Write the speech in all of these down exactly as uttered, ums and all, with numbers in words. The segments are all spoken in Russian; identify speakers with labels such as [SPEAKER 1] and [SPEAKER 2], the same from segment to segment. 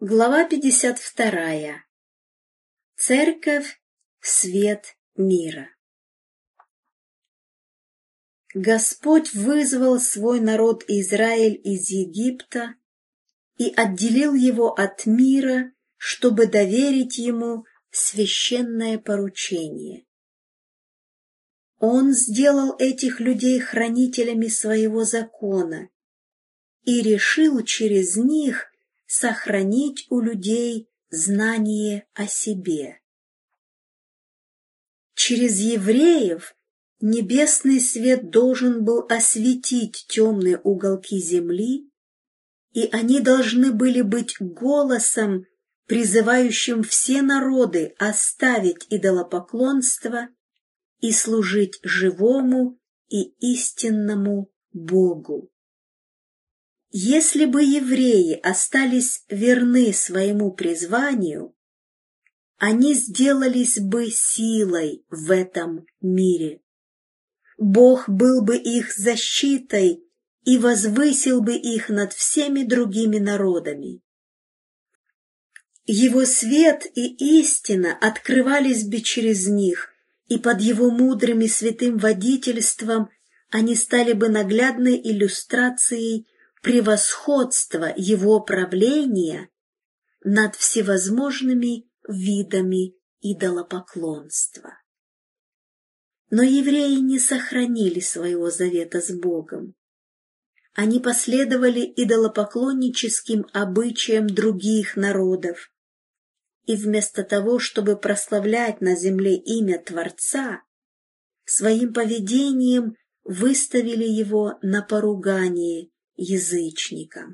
[SPEAKER 1] Глава пятьдесят вторая. Церковь — свет мира. Господь вызвал свой народ Израиль из Египта и отделил его от мира, чтобы доверить ему священное поручение. Он сделал этих людей хранителями своего закона и решил через них сохранить у людей знание о себе. Через евреев небесный свет должен был осветить темные уголки земли, и они должны были быть голосом, призывающим все народы оставить идолопоклонство и служить живому и истинному Богу. Если бы евреи остались верны своему призванию, они сделались бы силой в этом мире. Бог был бы их защитой и возвысил бы их над всеми другими народами. Его свет и истина открывались бы через них, и под его мудрым и святым водительством они стали бы наглядной иллюстрацией превосходства его правления над всевозможными видами идолопоклонства. Но евреи не сохранили своего завета с Богом. Они последовали идолопоклонническим обычаям других народов, и вместо того, чтобы прославлять на земле имя Творца, своим поведением выставили его на поругание язычникам.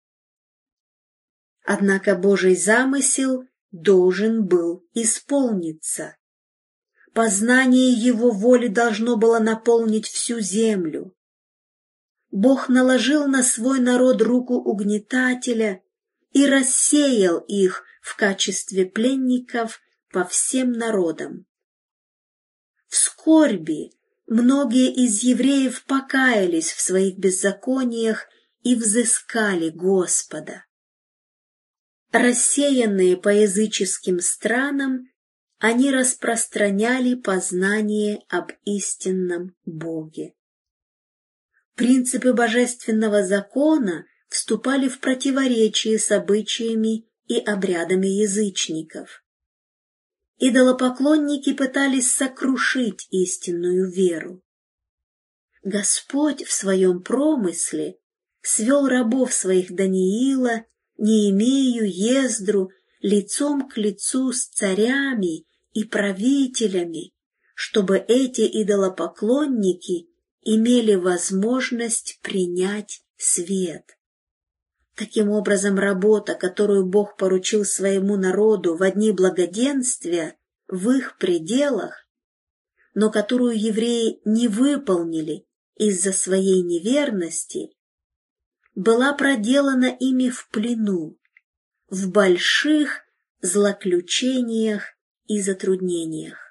[SPEAKER 1] Однако Божий замысел должен был исполниться. Познание Его воли должно было наполнить всю землю. Бог наложил на свой народ руку угнетателя и рассеял их в качестве пленников по всем народам. В скорби многие из евреев покаялись в своих беззакониях и взыскали Господа. Рассеянные по языческим странам, они распространяли познание об истинном Боге. Принципы божественного закона вступали в противоречие с обычаями и обрядами язычников. Идолопоклонники пытались сокрушить истинную веру. Господь в своем промысле свел рабов своих Даниила, Неемию, Ездру лицом к лицу с царями и правителями, чтобы эти идолопоклонники имели возможность принять свет. Таким образом, работа, которую Бог поручил своему народу в дни благоденствия в их пределах, но которую евреи не выполнили из-за своей неверности, была проделана ими в плену, в больших злоключениях и затруднениях.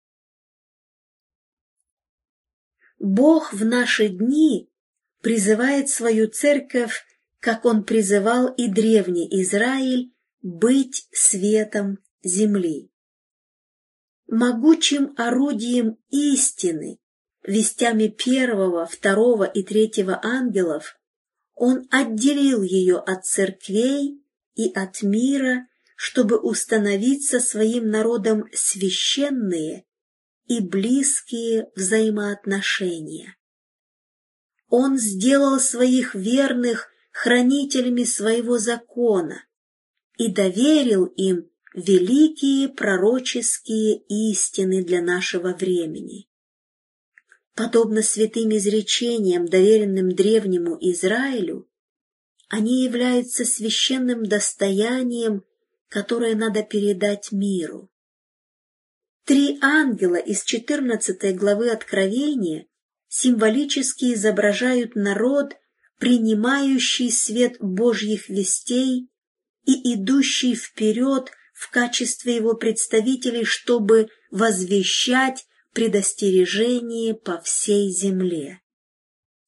[SPEAKER 1] Бог в наши дни призывает свою церковь, как Он призывал и древний Израиль, быть светом земли. Могучим орудием истины, вестями первого, второго и третьего ангелов, Он отделил ее от церквей и от мира, чтобы установить со своим народом священные и близкие взаимоотношения. Он сделал своих верных хранителями своего закона и доверил им великие пророческие истины для нашего времени. Подобно святым изречениям, доверенным древнему Израилю, они являются священным достоянием, которое надо передать миру. Три ангела из четырнадцатой главы Откровения символически изображают народ, принимающий свет Божьих вестей и идущий вперед в качестве его представителей, чтобы возвещать предостережение по всей земле.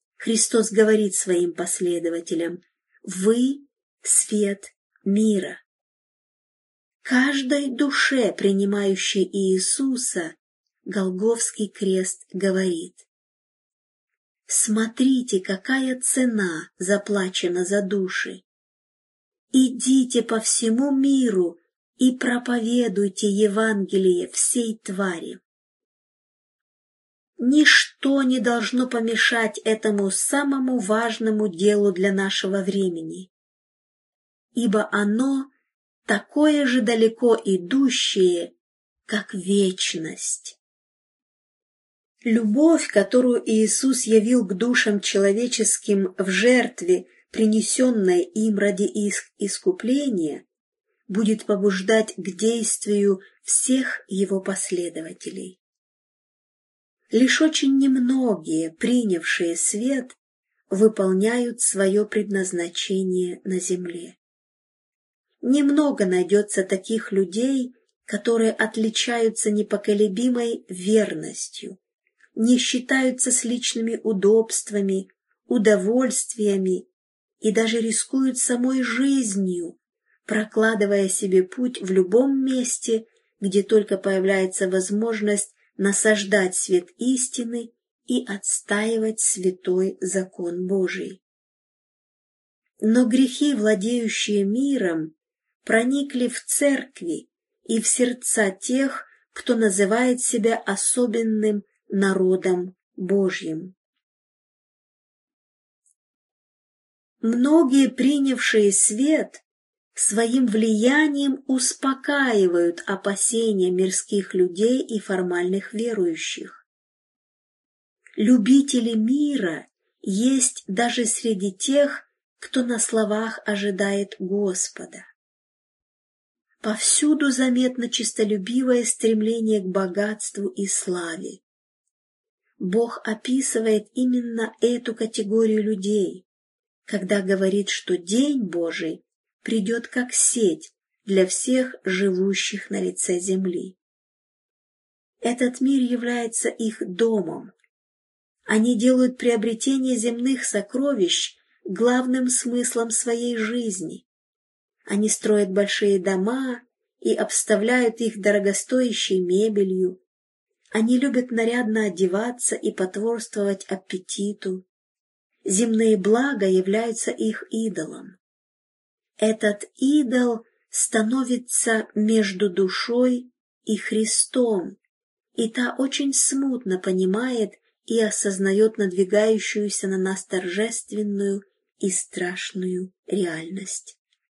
[SPEAKER 1] Христос говорит своим последователям: «Вы — свет мира». Каждой душе, принимающей Иисуса, Голгофский крест говорит: смотрите, какая цена заплачена за души. Идите по всему миру и проповедуйте Евангелие всей твари. Ничто не должно помешать этому самому важному делу для нашего времени, ибо оно такое же далеко идущее, как вечность. Любовь, которую Иисус явил к душам человеческим в жертве, принесенной им ради их искупления, будет побуждать к действию всех его последователей. Лишь очень немногие, принявшие свет, выполняют свое предназначение на земле. Немного найдется таких людей, которые отличаются непоколебимой верностью, не считаются с личными удобствами, удовольствиями и даже рискуют самой жизнью, прокладывая себе путь в любом месте, где только появляется возможность насаждать свет истины и отстаивать святой закон Божий. Но грехи, владеющие миром, проникли в церкви и в сердца тех, кто называет себя особенным народом Божьим. Многие, принявшие свет, своим влиянием успокаивают опасения мирских людей и формальных верующих. Любители мира есть даже среди тех, кто на словах ожидает Господа. Повсюду заметно честолюбивое стремление к богатству и славе. Бог описывает именно эту категорию людей, когда говорит, что День Божий придет как сеть для всех живущих на лице земли. Этот мир является их домом. Они делают приобретение земных сокровищ главным смыслом своей жизни. Они строят большие дома и обставляют их дорогостоящей мебелью. Они любят нарядно одеваться и потворствовать аппетиту. Земные блага являются их идолом. Этот идол становится между душой и Христом, и та очень смутно понимает и осознает надвигающуюся на нас торжественную и страшную реальность.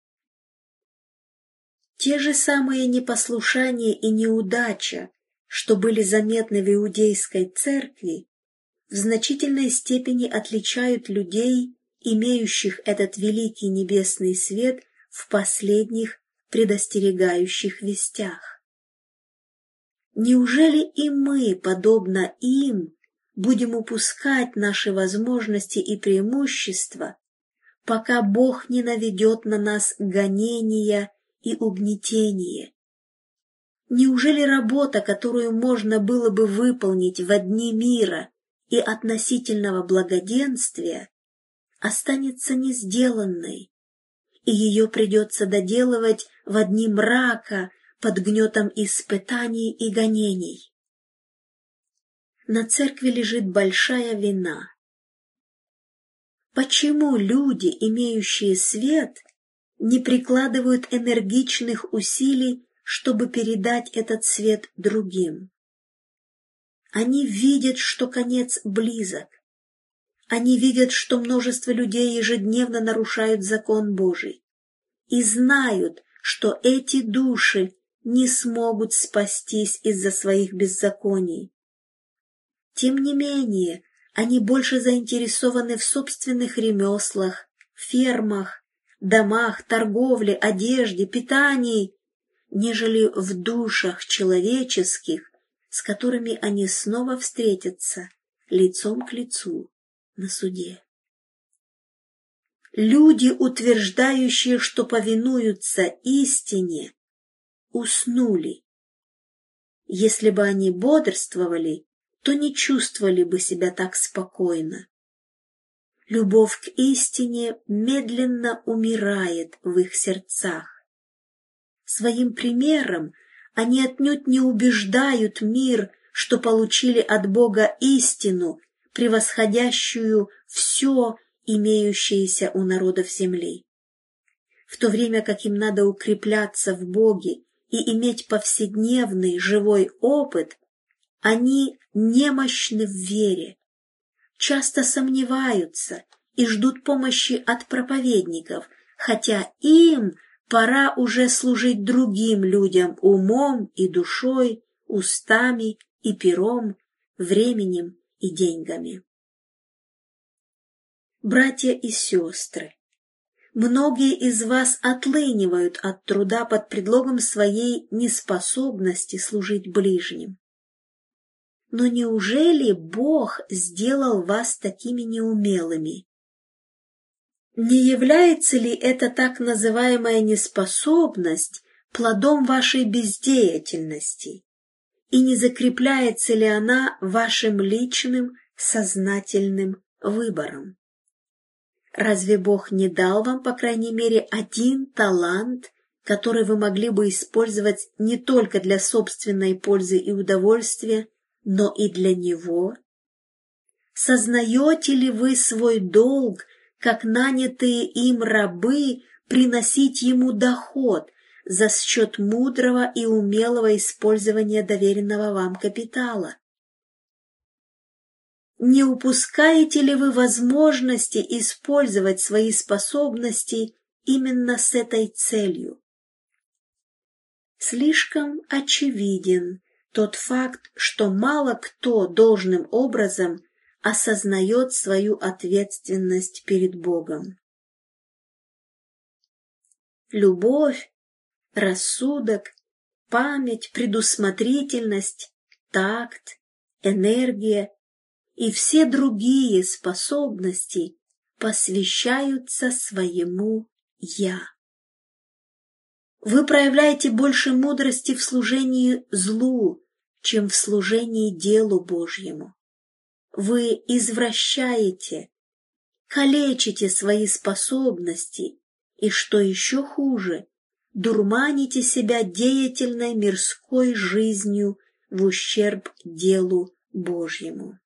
[SPEAKER 1] Те же самые непослушание и неудача, что были заметны в иудейской церкви, в значительной степени отличают людей, имеющих этот великий небесный свет в последних предостерегающих вестях. Неужели и мы, подобно им, будем упускать наши возможности и преимущества, пока Бог не наведет на нас гонения и угнетение? Неужели работа, которую можно было бы выполнить в дни мира и относительного благоденствия, останется не сделанной, и ее придется доделывать в дни мрака под гнетом испытаний и гонений? На церкви лежит большая вина. Почему люди, имеющие свет, не прикладывают энергичных усилий, чтобы передать этот свет другим? Они видят, что конец близок. Они видят, что множество людей ежедневно нарушают закон Божий, и знают, что эти души не смогут спастись из-за своих беззаконий. Тем не менее, они больше заинтересованы в собственных ремеслах, фермах, домах, торговле, одежде, питании, нежели в душах человеческих, с которыми они снова встретятся лицом к лицу на суде. Люди, утверждающие, что повинуются истине, уснули. Если бы они бодрствовали, то не чувствовали бы себя так спокойно. Любовь к истине медленно умирает в их сердцах. Своим примером они отнюдь не убеждают мир, что получили от Бога истину, превосходящую все имеющееся у народов земли. В то время как им надо укрепляться в Боге и иметь повседневный живой опыт, они немощны в вере, часто сомневаются и ждут помощи от проповедников, хотя им пора уже служить другим людям умом и душой, устами и пером, временем и деньгами. Братья и сестры, многие из вас отлынивают от труда под предлогом своей неспособности служить ближним. Но неужели Бог сделал вас такими неумелыми? Не является ли эта так называемая неспособность плодом вашей бездеятельности? И не закрепляется ли она вашим личным сознательным выбором? Разве Бог не дал вам, по крайней мере, один талант, который вы могли бы использовать не только для собственной пользы и удовольствия, но и для Него? Сознаете ли вы свой долг, как нанятые им рабы, приносить Ему доход за счет мудрого и умелого использования доверенного вам капитала? Не упускаете ли вы возможности использовать свои способности именно с этой целью? Слишком очевиден тот факт, что мало кто должным образом осознает свою ответственность перед Богом. Любовь, рассудок, память, предусмотрительность, такт, энергия и все другие способности посвящаются своему «Я». Вы проявляете больше мудрости в служении злу, чем в служении делу Божьему. Вы извращаете, калечите свои способности и, что еще хуже, дурманите себя деятельной мирской жизнью в ущерб делу Божьему.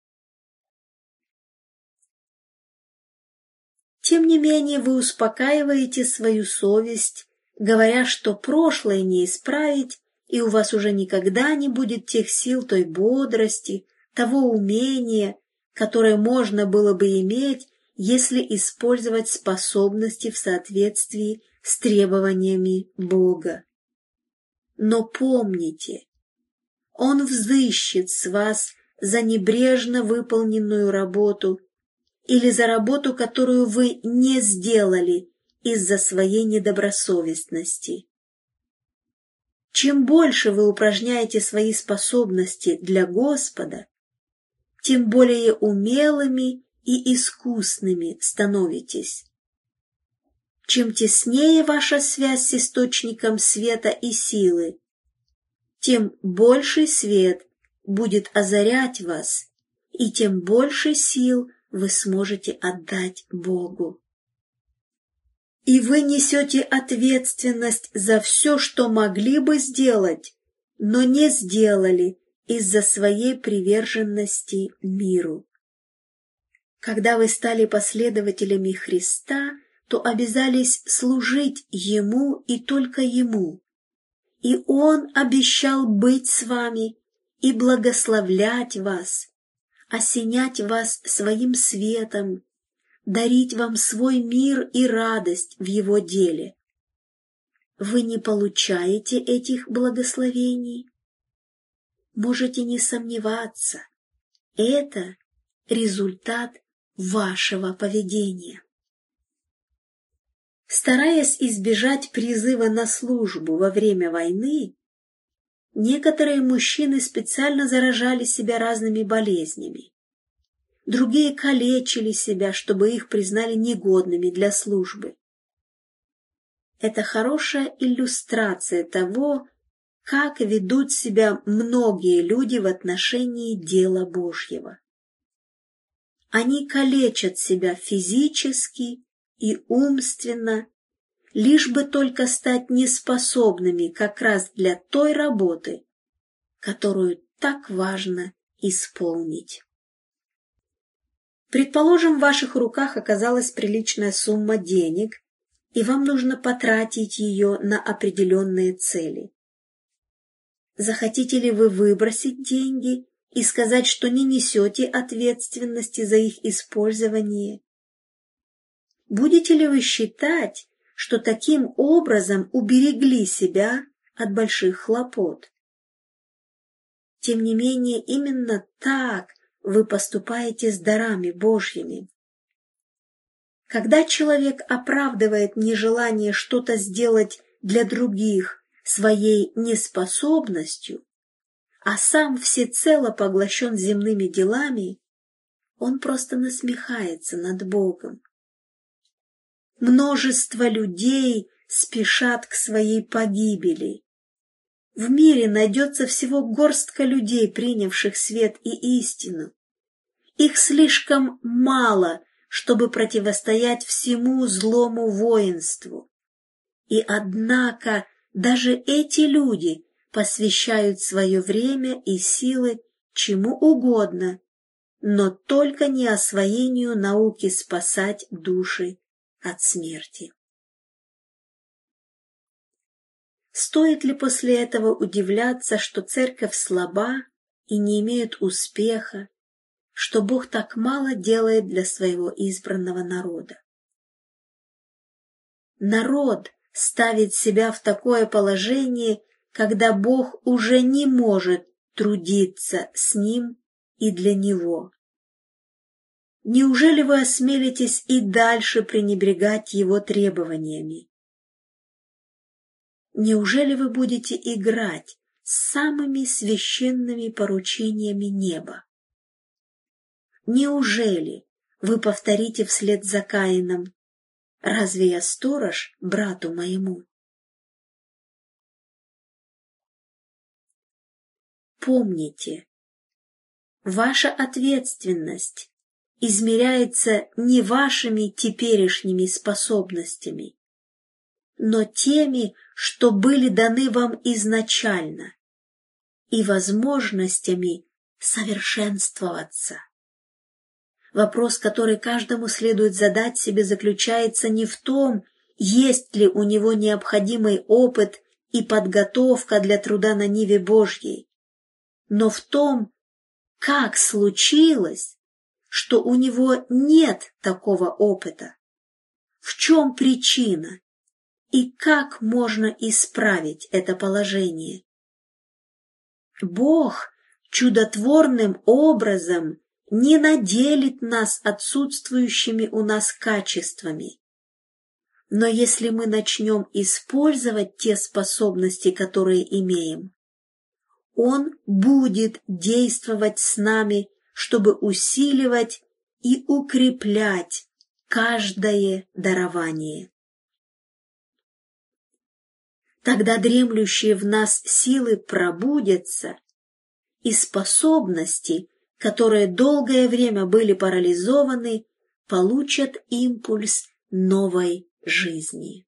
[SPEAKER 1] Тем не менее, вы успокаиваете свою совесть, говоря, что прошлое не исправить, и у вас уже никогда не будет тех сил, той бодрости, того умения, которое можно было бы иметь, если использовать способности в соответствии с требованиями Бога. Но помните, Он взыщет с вас за небрежно выполненную работу или за работу, которую вы не сделали из-за своей недобросовестности. Чем больше вы упражняете свои способности для Господа, тем более умелыми и искусными становитесь. Чем теснее ваша связь с источником света и силы, тем больший свет будет озарять вас, и тем больше сил вы сможете отдать Богу. И вы несете ответственность за все, что могли бы сделать, но не сделали из-за своей приверженности миру. Когда вы стали последователями Христа, то обязались служить Ему и только Ему. И Он обещал быть с вами и благословлять вас, осенять вас своим светом, дарить вам свой мир и радость в Его деле. Вы не получаете этих благословений? Можете не сомневаться, это результат вашего поведения. Стараясь избежать призыва на службу во время войны, некоторые мужчины специально заражали себя разными болезнями. Другие калечили себя, чтобы их признали негодными для службы. Это хорошая иллюстрация того, как ведут себя многие люди в отношении дела Божьего. Они калечат себя физически и умственно, лишь бы только стать неспособными как раз для той работы, которую так важно исполнить. Предположим, в ваших руках оказалась приличная сумма денег, и вам нужно потратить ее на определенные цели. Захотите ли вы выбросить деньги и сказать, что не несете ответственности за их использование? Будете ли вы считать, что таким образом уберегли себя от больших хлопот? Тем не менее, именно так вы поступаете с дарами Божьими. Когда человек оправдывает нежелание что-то сделать для других своей неспособностью, а сам всецело поглощен земными делами, он просто насмехается над Богом. Множество людей спешат к своей погибели. В мире найдется всего горстка людей, принявших свет и истину. Их слишком мало, чтобы противостоять всему злому воинству. И однако даже эти люди посвящают свое время и силы чему угодно, но только не освоению науки спасать души от смерти. Стоит ли после этого удивляться, что церковь слаба и не имеет успеха, что Бог так мало делает для своего избранного народа? Народ ставит себя в такое положение, когда Бог уже не может трудиться с ним и для него. Неужели вы осмелитесь и дальше пренебрегать его требованиями? Неужели вы будете играть с самыми священными поручениями неба? Неужели вы повторите вслед за Каином: «Разве я сторож брату моему?» Помните, ваша ответственность измеряется не вашими теперешними способностями, но теми, что были даны вам изначально, и возможностями совершенствоваться. Вопрос, который каждому следует задать себе, заключается не в том, есть ли у него необходимый опыт и подготовка для труда на ниве Божьей, но в том, как случилось, что у него нет такого опыта, в чем причина и как можно исправить это положение. Бог чудотворным образом не наделит нас отсутствующими у нас качествами. Но если мы начнем использовать те способности, которые имеем, Он будет действовать с нами, чтобы усиливать и укреплять каждое дарование. Тогда дремлющие в нас силы пробудятся, и способности, которые долгое время были парализованы, получат импульс новой жизни.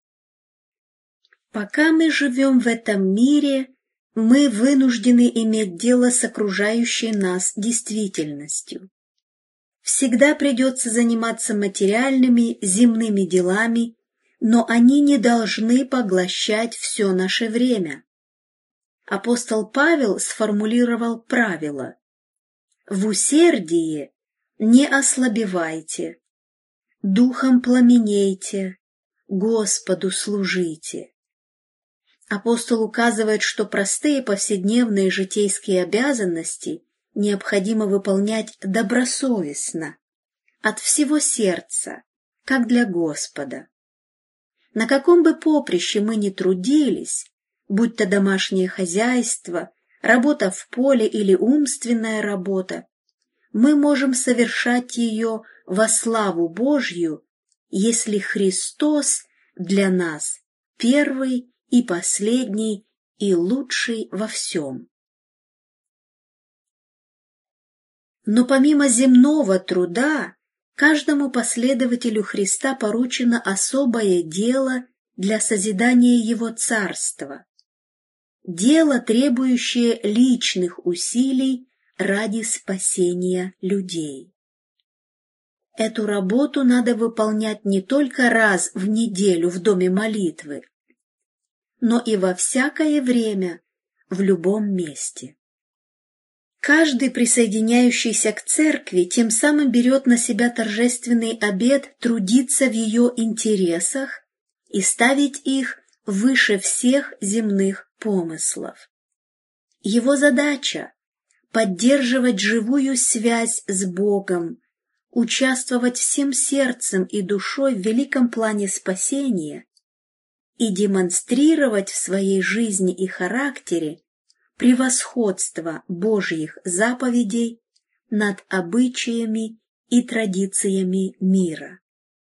[SPEAKER 1] Пока мы живем в этом мире, мы вынуждены иметь дело с окружающей нас действительностью. Всегда придется заниматься материальными, земными делами, но они не должны поглощать все наше время. Апостол Павел сформулировал правило: «В усердии не ослабевайте, духом пламенейте, Господу служите». Апостол указывает, что простые повседневные житейские обязанности необходимо выполнять добросовестно, от всего сердца, как для Господа. На каком бы поприще мы ни трудились, будь то домашнее хозяйство, работа в поле или умственная работа, мы можем совершать ее во славу Божью, если Христос для нас первый и последний и лучший во всем. Но помимо земного труда, каждому последователю Христа поручено особое дело для созидания Его Царства, дело, требующее личных усилий ради спасения людей. Эту работу надо выполнять не только раз в неделю в доме молитвы, но и во всякое время, в любом месте. Каждый, присоединяющийся к церкви, тем самым берет на себя торжественный обет трудиться в ее интересах и ставить их выше всех земных помыслов. Его задача – поддерживать живую связь с Богом, участвовать всем сердцем и душой в великом плане спасения и демонстрировать в своей жизни и характере превосходство Божьих заповедей над обычаями и традициями мира.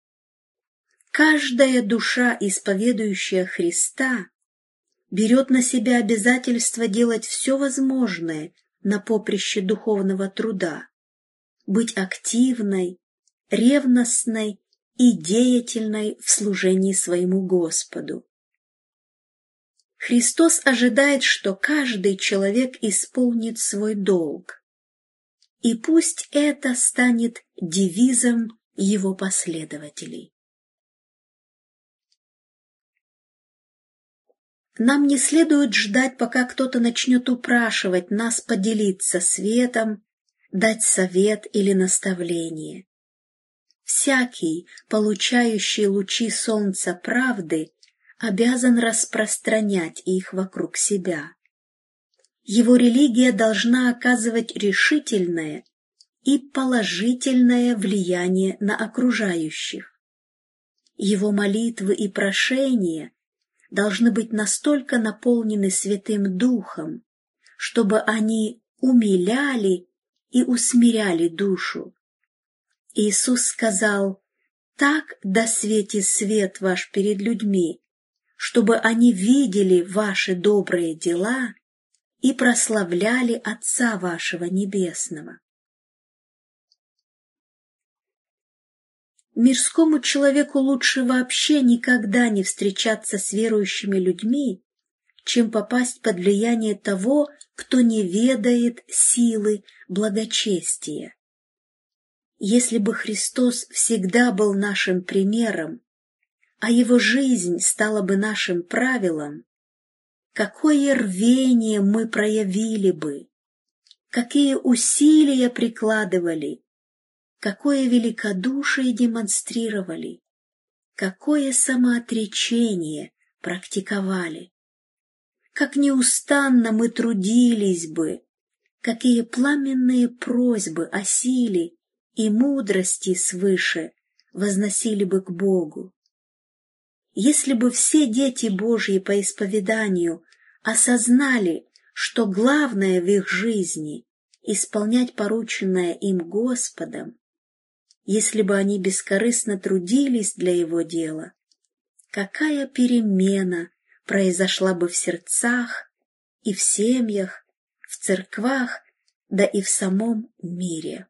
[SPEAKER 1] Каждая душа, исповедующая Христа, берет на себя обязательство делать все возможное на поприще духовного труда, быть активной, ревностной и деятельной в служении своему Господу. Христос ожидает, что каждый человек исполнит свой долг, и пусть это станет девизом Его последователей. Нам не следует ждать, пока кто-то начнет упрашивать нас поделиться светом, дать совет или наставление. Всякий, получающий лучи солнца правды, обязан распространять их вокруг себя. Его религия должна оказывать решительное и положительное влияние на окружающих. Его молитвы и прошения должны быть настолько наполнены Святым Духом, чтобы они умиляли и усмиряли душу. Иисус сказал: «Так да светит свет ваш перед людьми, чтобы они видели ваши добрые дела и прославляли Отца вашего Небесного». Мирскому человеку лучше вообще никогда не встречаться с верующими людьми, чем попасть под влияние того, кто не ведает силы благочестия. Если бы Христос всегда был нашим примером, а Его жизнь стала бы нашим правилом, какое рвение мы проявили бы, какие усилия прикладывали, какое великодушие демонстрировали, какое самоотречение практиковали, как неустанно мы трудились бы, какие пламенные просьбы о силе и мудрости свыше возносили бы к Богу. Если бы все дети Божьи по исповеданию осознали, что главное в их жизни — исполнять порученное им Господом, если бы они бескорыстно трудились для Его дела, какая перемена произошла бы в сердцах и в семьях, в церквах, да и в самом мире.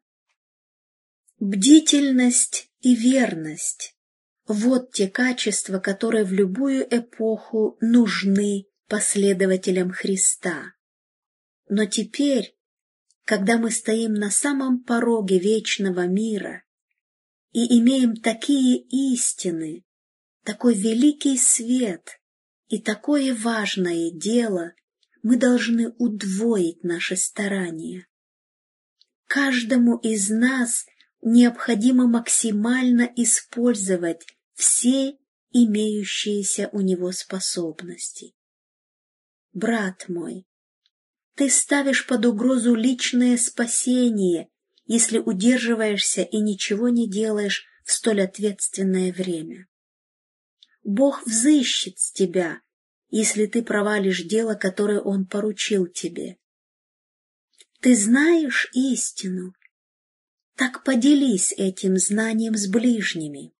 [SPEAKER 1] Бдительность и верность – вот те качества, которые в любую эпоху нужны последователям Христа. Но теперь, когда мы стоим на самом пороге вечного мира и имеем такие истины, такой великий свет и такое важное дело, мы должны удвоить наши старания. Каждому из нас необходимо максимально использовать все имеющиеся у него способности. Брат мой, ты ставишь под угрозу личное спасение, если удерживаешься и ничего не делаешь в столь ответственное время. Бог взыщет с тебя, если ты провалишь дело, которое Он поручил тебе. Ты знаешь истину, так поделись этим знанием с ближними.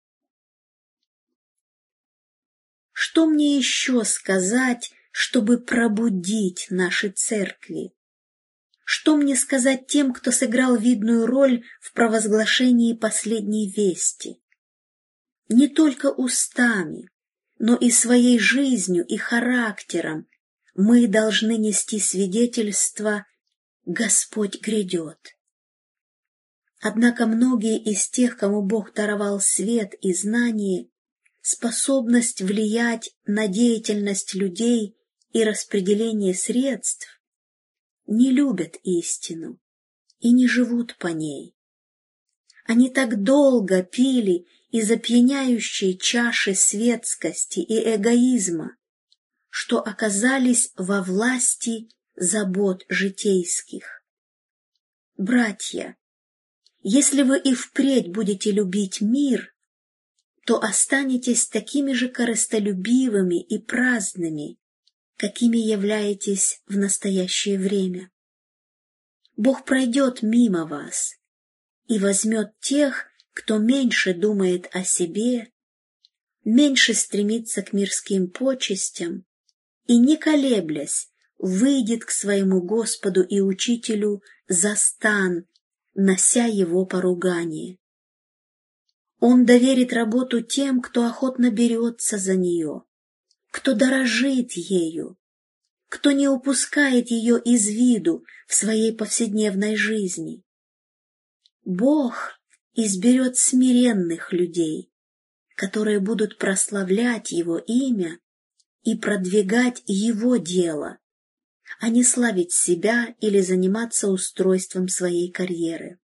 [SPEAKER 1] Что мне еще сказать, чтобы пробудить наши церкви? Что мне сказать тем, кто сыграл видную роль в провозглашении последней вести? Не только устами, но и своей жизнью и характером мы должны нести свидетельство «Господь грядет». Однако многие из тех, кому Бог даровал свет и знание, способность влиять на деятельность людей и распределение средств, не любят истину и не живут по ней. Они так долго пили из опьяняющей чаши светскости и эгоизма, что оказались во власти забот житейских. Братья, если вы и впредь будете любить мир, то останетесь такими же корыстолюбивыми и праздными, какими являетесь в настоящее время. Бог пройдет мимо вас и возьмет тех, кто меньше думает о себе, меньше стремится к мирским почестям и, не колеблясь, выйдет к своему Господу и Учителю за стан, нося его поругание. Он доверит работу тем, кто охотно берется за нее, кто дорожит ею, кто не упускает ее из виду в своей повседневной жизни. Бог изберет смиренных людей, которые будут прославлять Его имя и продвигать Его дело, а не славить себя или заниматься устройством своей карьеры.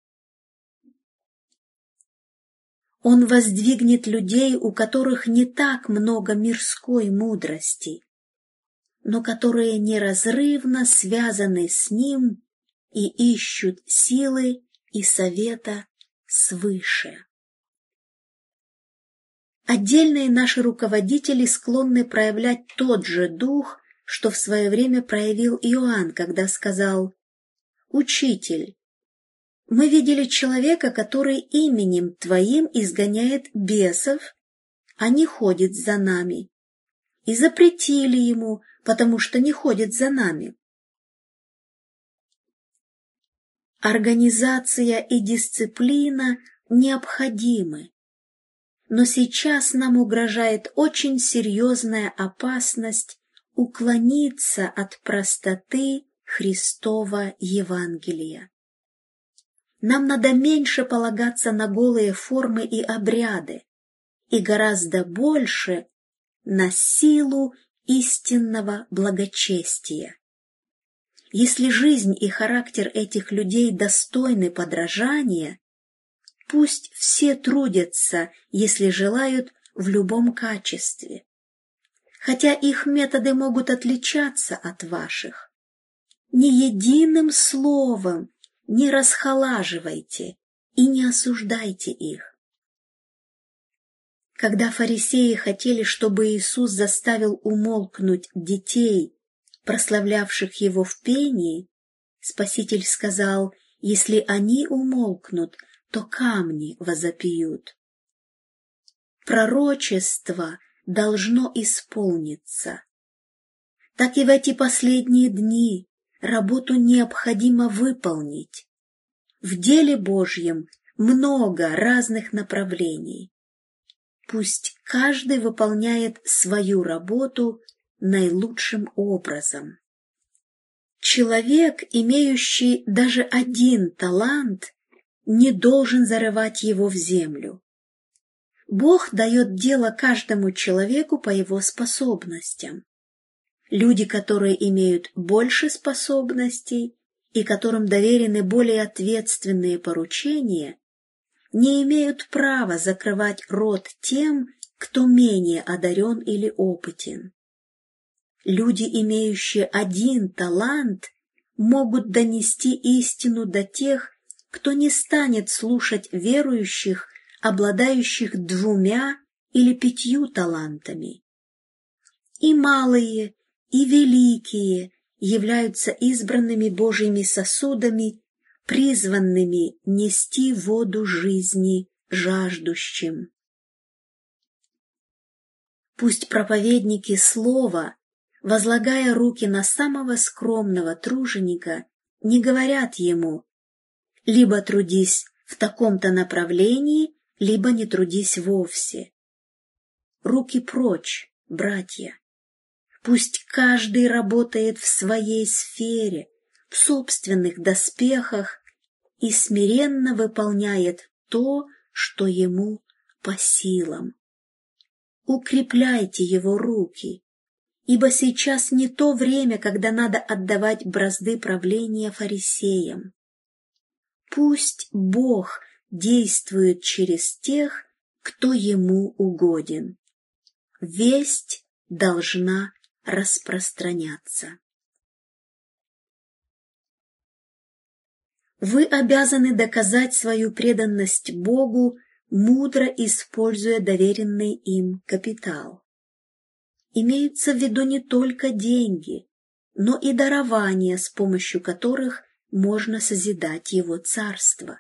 [SPEAKER 1] Он воздвигнет людей, у которых не так много мирской мудрости, но которые неразрывно связаны с Ним и ищут силы и совета свыше. Отдельные наши руководители склонны проявлять тот же дух, что в свое время проявил Иоанн, когда сказал: «Учитель, мы видели человека, который именем Твоим изгоняет бесов, а не ходит за нами, и запретили ему, потому что не ходит за нами». Организация и дисциплина необходимы, но сейчас нам угрожает очень серьезная опасность уклониться от простоты Христова Евангелия. Нам надо меньше полагаться на голые формы и обряды, и гораздо больше на силу истинного благочестия. Если жизнь и характер этих людей достойны подражания, пусть все трудятся, если желают, в любом качестве, хотя их методы могут отличаться от ваших. Ни единым словом не расхолаживайте и не осуждайте их. Когда фарисеи хотели, чтобы Иисус заставил умолкнуть детей, прославлявших Его в пении, Спаситель сказал: «Если они умолкнут, то камни возопьют». Пророчество должно исполниться. Так и в эти последние дни работу необходимо выполнить. В деле Божьем много разных направлений. Пусть каждый выполняет свою работу наилучшим образом. Человек, имеющий даже один талант, не должен зарывать его в землю. Бог дает дело каждому человеку по его способностям. Люди, которые имеют больше способностей и которым доверены более ответственные поручения, не имеют права закрывать рот тем, кто менее одарен или опытен. Люди, имеющие один талант, могут донести истину до тех, кто не станет слушать верующих, обладающих двумя или пятью талантами. И малые, и великие являются избранными Божьими сосудами, призванными нести воду жизни жаждущим. Пусть проповедники слова, возлагая руки на самого скромного труженика, не говорят ему: либо трудись в таком-то направлении, либо не трудись вовсе. Руки прочь, братья. Пусть каждый работает в своей сфере, в собственных доспехах и смиренно выполняет то, что ему по силам. Укрепляйте его руки, ибо сейчас не то время, когда надо отдавать бразды правления фарисеям. Пусть Бог действует через тех, кто ему угоден. Весть должна распространяться. Вы обязаны доказать свою преданность Богу, мудро используя доверенный им капитал. Имеются в виду не только деньги, но и дарования, с помощью которых можно созидать его царство.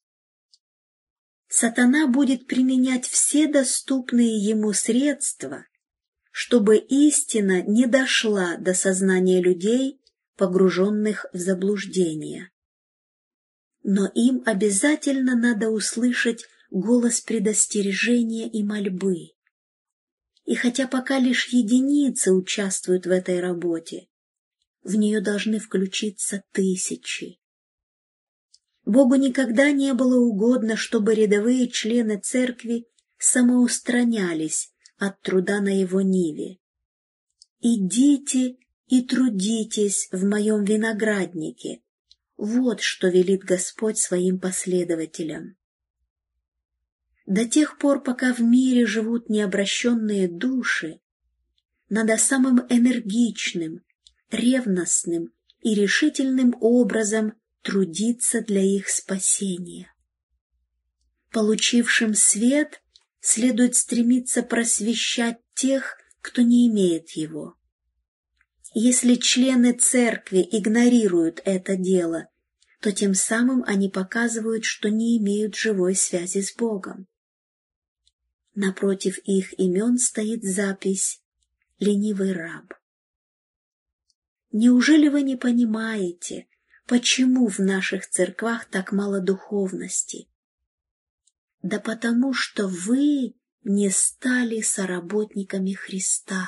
[SPEAKER 1] Сатана будет применять все доступные ему средства, чтобы истина не дошла до сознания людей, погруженных в заблуждение. Но им обязательно надо услышать голос предостережения и мольбы. И хотя пока лишь единицы участвуют в этой работе, в нее должны включиться тысячи. Богу никогда не было угодно, чтобы рядовые члены церкви самоустранялись от труда на его ниве. «Идите и трудитесь в моем винограднике», вот что велит Господь своим последователям. До тех пор, пока в мире живут необращенные души, надо самым энергичным, ревностным и решительным образом трудиться для их спасения. Получившим свет следует стремиться просвещать тех, кто не имеет его. Если члены церкви игнорируют это дело, то тем самым они показывают, что не имеют живой связи с Богом. Напротив их имен стоит запись «Ленивый раб». Неужели вы не понимаете, почему в наших церквах так мало духовности? Да потому что вы не стали соработниками Христа.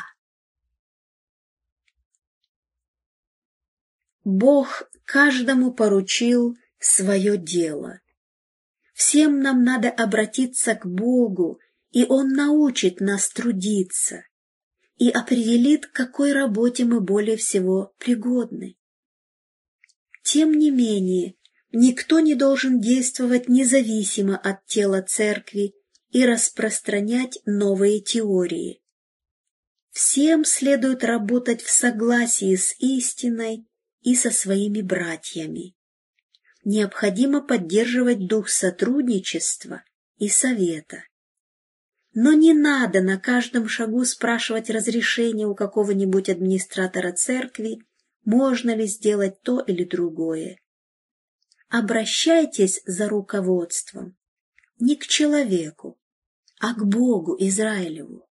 [SPEAKER 1] Бог каждому поручил свое дело. Всем нам надо обратиться к Богу, и Он научит нас трудиться и определит, к какой работе мы более всего пригодны. Тем не менее, никто не должен действовать независимо от тела церкви и распространять новые теории. Всем следует работать в согласии с истиной и со своими братьями. Необходимо поддерживать дух сотрудничества и совета. Но не надо на каждом шагу спрашивать разрешения у какого-нибудь администратора церкви, можно ли сделать то или другое. Обращайтесь за руководством не к человеку, а к Богу Израилеву.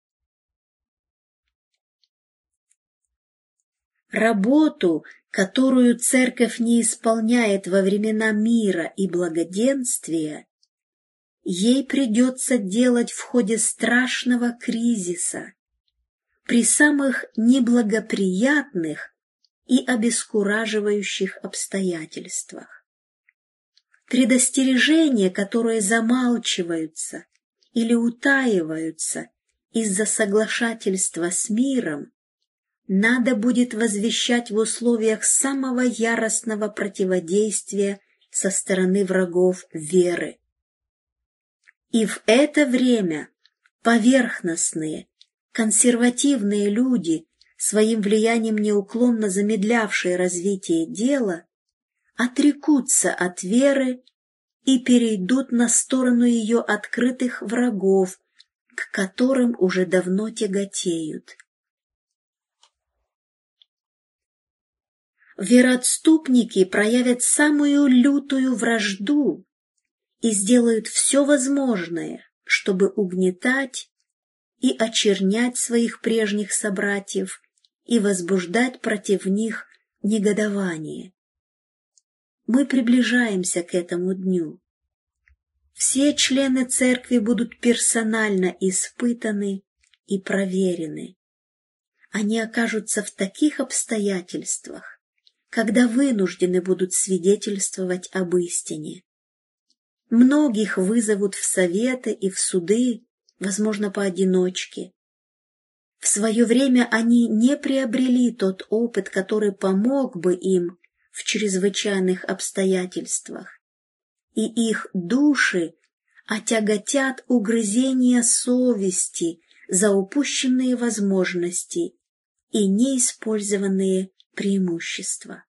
[SPEAKER 1] Работу, которую церковь не исполняет во времена мира и благоденствия, ей придется делать в ходе страшного кризиса, при самых неблагоприятных и обескураживающих обстоятельствах. Предостережения, которые замалчиваются или утаиваются из-за соглашательства с миром, надо будет возвещать в условиях самого яростного противодействия со стороны врагов веры. И в это время поверхностные, консервативные люди, своим влиянием неуклонно замедлявшие развитие дела, отрекутся от веры и перейдут на сторону ее открытых врагов, к которым уже давно тяготеют. Вероотступники проявят самую лютую вражду и сделают все возможное, чтобы угнетать и очернять своих прежних собратьев и возбуждать против них негодование. Мы приближаемся к этому дню. Все члены церкви будут персонально испытаны и проверены. они окажутся в таких обстоятельствах, когда вынуждены будут свидетельствовать об истине. Многих вызовут в советы и в суды, возможно, поодиночке. В свое время они не приобрели тот опыт, который помог бы им в чрезвычайных обстоятельствах, и их души отяготят угрызения совести за упущенные возможности и неиспользованные преимущества.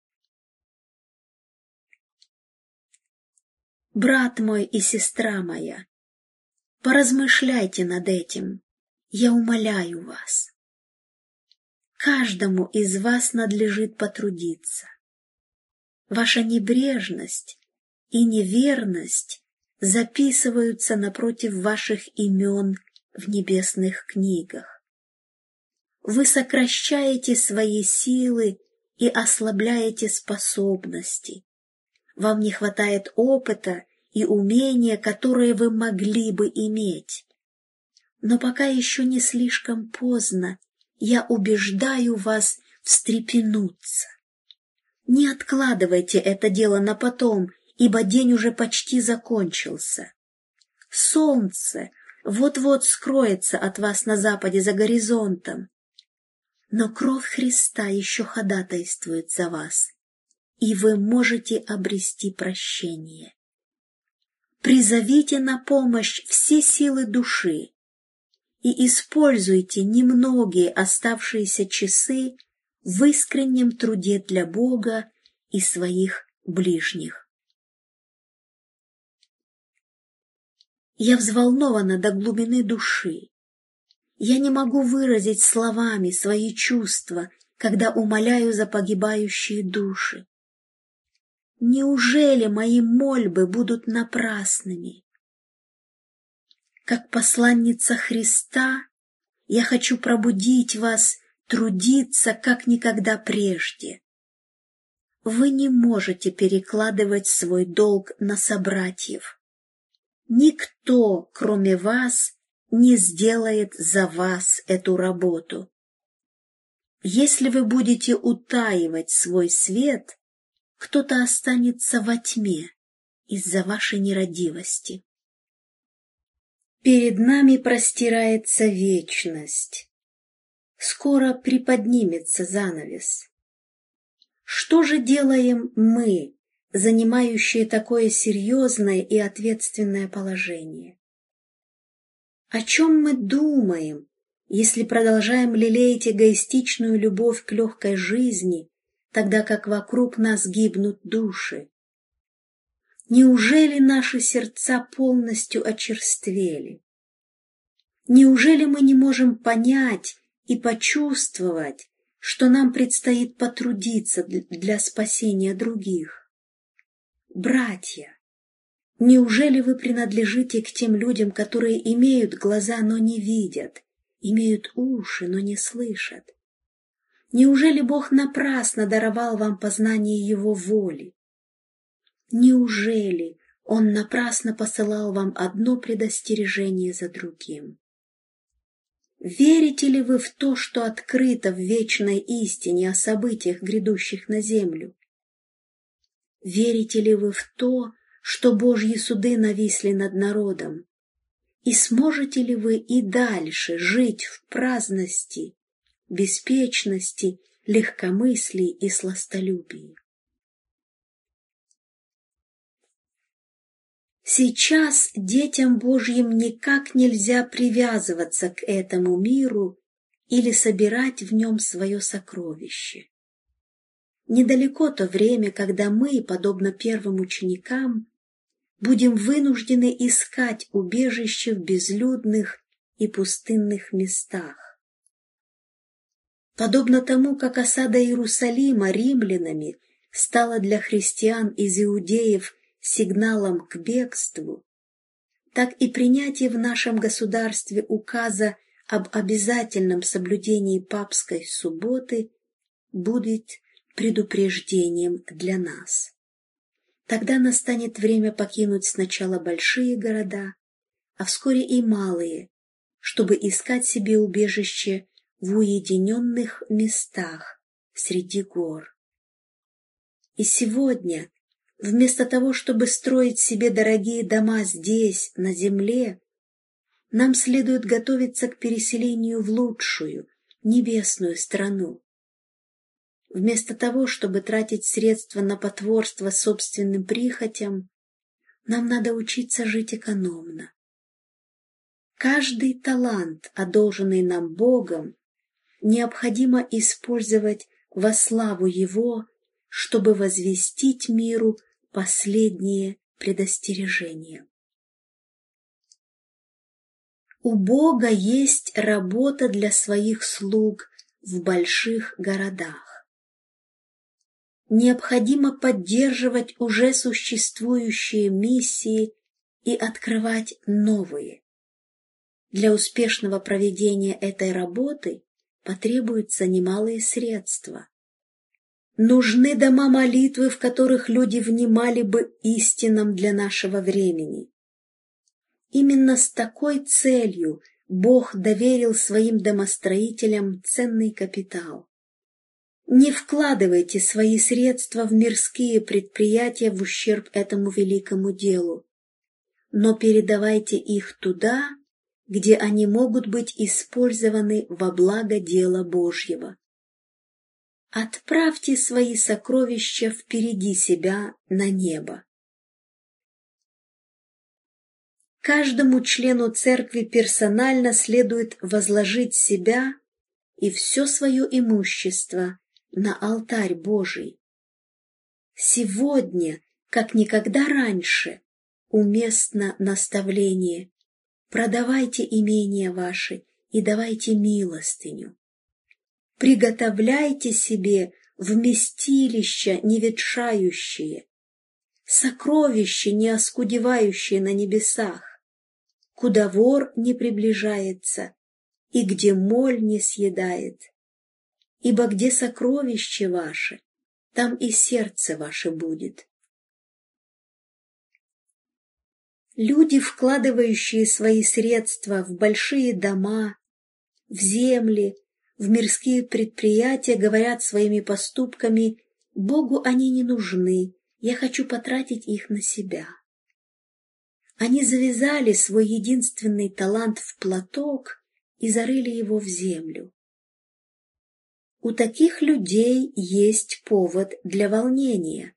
[SPEAKER 1] Брат мой и сестра моя, поразмышляйте над этим, я умоляю вас. Каждому из вас надлежит потрудиться. Ваша небрежность и неверность записываются напротив ваших имен в небесных книгах. Вы сокращаете свои силы и ослабляете способности. Вам не хватает опыта и умения, которые вы могли бы иметь. Но пока еще не слишком поздно, я убеждаю вас встрепенуться. Не откладывайте это дело на потом, ибо день уже почти закончился. Солнце вот-вот скроется от вас на западе за горизонтом. Но кровь Христа еще ходатайствует за вас, и вы можете обрести прощение. Призовите на помощь все силы души и используйте немногие оставшиеся часы в искреннем труде для Бога и своих ближних. Я взволнована до глубины души. Я не могу выразить словами свои чувства, когда умоляю за погибающие души. Неужели мои мольбы будут напрасными? Как посланница Христа, я хочу пробудить вас трудиться, как никогда прежде. Вы не можете перекладывать свой долг на собратьев. Никто, кроме вас, не сделает за вас эту работу. Если вы будете утаивать свой свет, кто-то останется во тьме из-за вашей нерадивости. Перед нами простирается вечность. Скоро приподнимется занавес. Что же делаем мы, занимающие такое серьезное и ответственное положение? О чем мы думаем, если продолжаем лелеять эгоистичную любовь к легкой жизни, тогда как вокруг нас гибнут души? Неужели наши сердца полностью очерствели? Неужели мы не можем понять и почувствовать, что нам предстоит потрудиться для спасения других? Братья, неужели вы принадлежите к тем людям, которые имеют глаза, но не видят, имеют уши, но не слышат? Неужели Бог напрасно даровал вам познание Его воли? Неужели Он напрасно посылал вам одно предостережение за другим? Верите ли вы в то, что открыто в вечной истине о событиях, грядущих на землю? Верите ли вы в то, что Божьи суды нависли над народом? И сможете ли вы и дальше жить в праздности, беспечности, легкомыслии и сластолюбии? Сейчас детям Божьим никак нельзя привязываться к этому миру или собирать в нем свое сокровище. Недалеко то время, когда мы, подобно первым ученикам, будем вынуждены искать убежище в безлюдных и пустынных местах. Подобно тому, как осада Иерусалима римлянами стала для христиан из иудеев сигналом к бегству, так и принятие в нашем государстве указа об обязательном соблюдении папской субботы будет предупреждением для нас. Тогда настанет время покинуть сначала большие города, а вскоре и малые, чтобы искать себе убежище в уединенных местах среди гор. И сегодня, вместо того, чтобы строить себе дорогие дома здесь, на земле, нам следует готовиться к переселению в лучшую, небесную страну. Вместо того, чтобы тратить средства на потворство собственным прихотям, нам надо учиться жить экономно. Каждый талант, одолженный нам Богом, необходимо использовать во славу Его, чтобы возвестить миру последние предостережения. У Бога есть работа для своих слуг в больших городах. Необходимо поддерживать уже существующие миссии и открывать новые. Для успешного проведения этой работы потребуются немалые средства. Нужны дома молитвы, в которых люди внимали бы истинам для нашего времени. Именно с такой целью Бог доверил своим домостроителям ценный капитал. Не вкладывайте свои средства в мирские предприятия в ущерб этому великому делу, но передавайте их туда, где они могут быть использованы во благо дела Божьего. Отправьте свои сокровища впереди себя на небо. Каждому члену церкви персонально следует возложить себя и все свое имущество на алтарь Божий. Сегодня, как никогда раньше, уместно наставление: продавайте имения ваши и давайте милостыню. Приготовляйте себе вместилища неветшающие, сокровища, не оскудевающие на небесах, куда вор не приближается и где моль не съедает. Ибо где сокровище ваше, там и сердце ваше будет. Люди, вкладывающие свои средства в большие дома, в земли, в мирские предприятия, говорят своими поступками: Богу они не нужны, я хочу потратить их на себя. Они завязали свой единственный талант в платок и зарыли его в землю. У таких людей есть повод для волнения.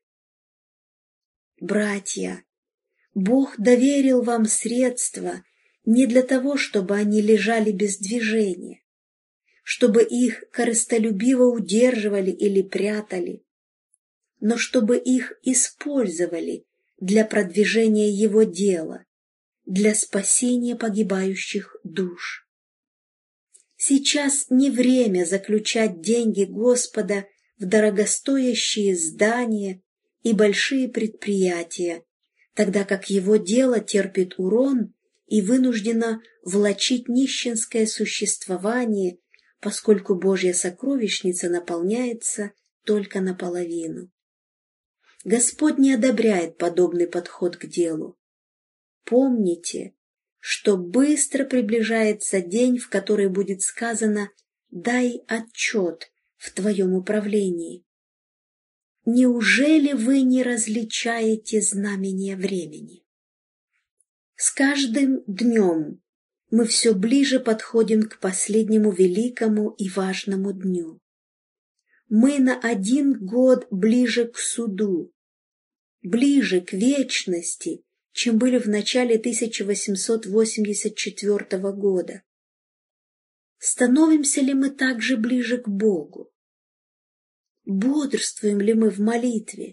[SPEAKER 1] Братья, Бог доверил вам средства не для того, чтобы они лежали без движения, чтобы их корыстолюбиво удерживали или прятали, но чтобы их использовали для продвижения Его дела, для спасения погибающих душ. Сейчас не время заключать деньги Господа в дорогостоящие здания и большие предприятия, тогда как Его дело терпит урон и вынуждено влачить нищенское существование, поскольку Божья сокровищница наполняется только наполовину. Господь не одобряет подобный подход к делу. Помните, что быстро приближается день, в который будет сказано: «Дай отчет в твоем управлении». Неужели вы не различаете знамения времени? С каждым днем мы все ближе подходим к последнему великому и важному дню. Мы на один год ближе к суду, ближе к вечности, чем были в начале тысяча восемьсот восемьдесят четвёртого года. Становимся ли мы также ближе к Богу? Бодрствуем ли мы в молитве?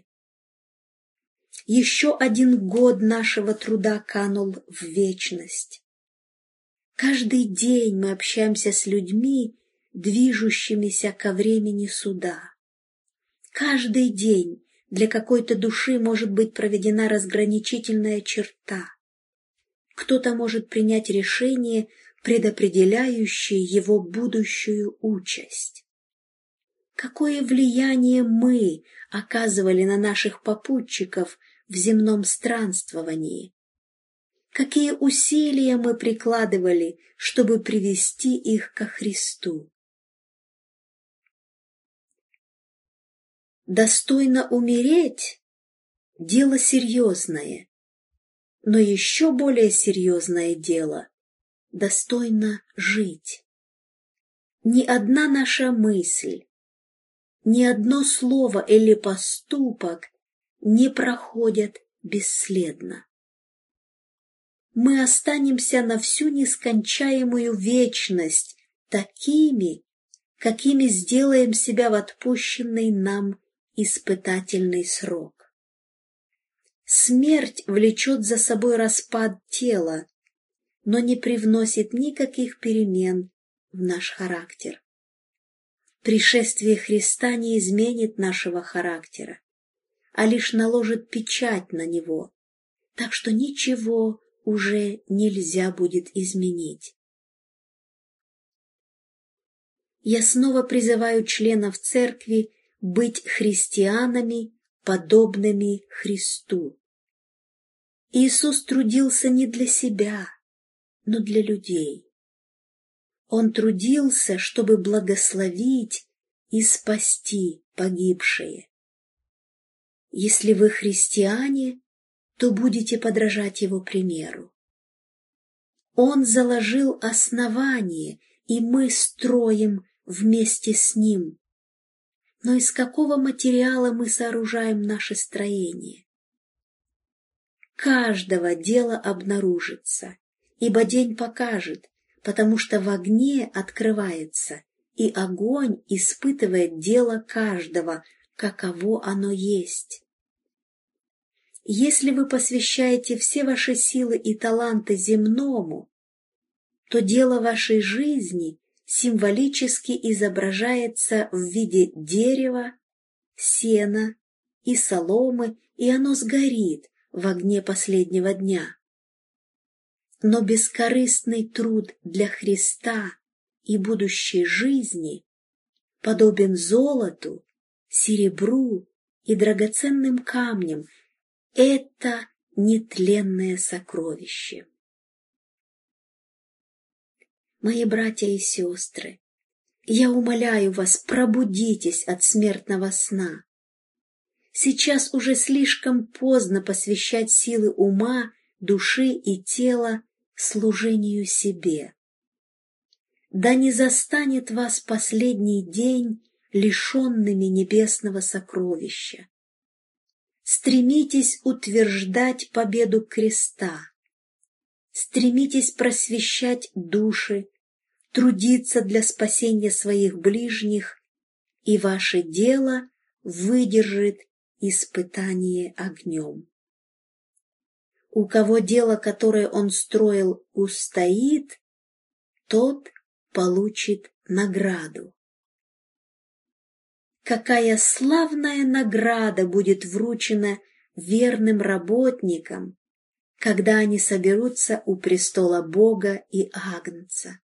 [SPEAKER 1] Еще один год нашего труда канул в вечность. Каждый день мы общаемся с людьми, движущимися ко времени суда. Каждый день для какой-то души может быть проведена разграничительная черта. Кто-то может принять решение, предопределяющее его будущую участь. Какое влияние мы оказывали на наших попутчиков в земном странствовании? Какие усилия мы прикладывали, чтобы привести их ко Христу? Достойно умереть – дело серьезное, но еще более серьезное дело – достойно жить. Ни одна наша мысль, ни одно слово или поступок не проходят бесследно. Мы останемся на всю нескончаемую вечность такими, какими сделаем себя в отпущенный нам испытательный срок. Смерть влечет за собой распад тела, но не привносит никаких перемен в наш характер. Пришествие Христа не изменит нашего характера, а лишь наложит печать на него, так что ничего уже нельзя будет изменить. Я снова призываю членов церкви быть христианами, подобными Христу. Иисус трудился не для себя, но для людей. Он трудился, чтобы благословить и спасти погибшие. Если вы христиане, то будете подражать его примеру. Он заложил основание, и мы строим вместе с ним. Но из какого материала мы сооружаем наше строение? Каждого дело обнаружится, ибо день покажет, потому что в огне открывается, и огонь испытывает дело каждого, каково оно есть. Если вы посвящаете все ваши силы и таланты земному, то дело вашей жизни символически изображается в виде дерева, сена и соломы, и оно сгорит в огне последнего дня. Но бескорыстный труд для Христа и будущей жизни подобен золоту, серебру и драгоценным камням. Это нетленное сокровище. Мои братья и сестры, я умоляю вас, пробудитесь от смертного сна. Сейчас уже слишком поздно посвящать силы ума, души и тела служению себе. Да не застанет вас последний день лишенными небесного сокровища. Стремитесь утверждать победу креста. Стремитесь просвещать души, трудиться для спасения своих ближних, и ваше дело выдержит испытание огнем. У кого дело, которое он строил, устоит, тот получит награду. Какая славная награда будет вручена верным работникам, когда они соберутся у престола Бога и Агнца.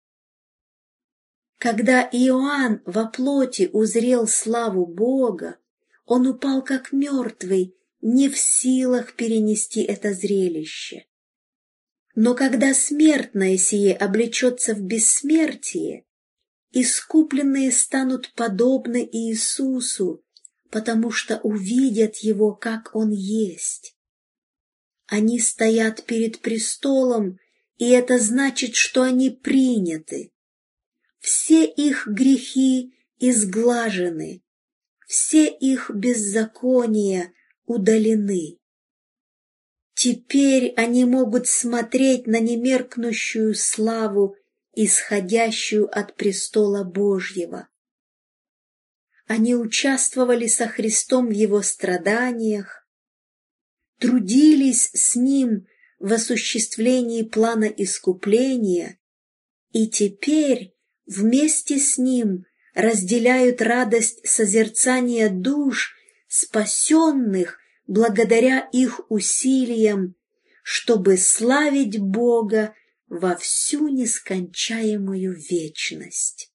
[SPEAKER 1] Когда Иоанн во плоти узрел славу Бога, он упал как мертвый, не в силах перенести это зрелище. Но когда смертное сие облечется в бессмертие, искупленные станут подобны Иисусу, потому что увидят Его, как Он есть. Они стоят перед престолом, и это значит, что они приняты. Все их грехи изглажены, все их беззакония удалены. Теперь они могут смотреть на немеркнущую славу, исходящую от престола Божьего. Они участвовали со Христом в Его страданиях, трудились с Ним в осуществлении плана искупления, и теперь вместе с Ним разделяют радость созерцания душ, спасенных благодаря их усилиям, чтобы славить Бога во всю нескончаемую вечность.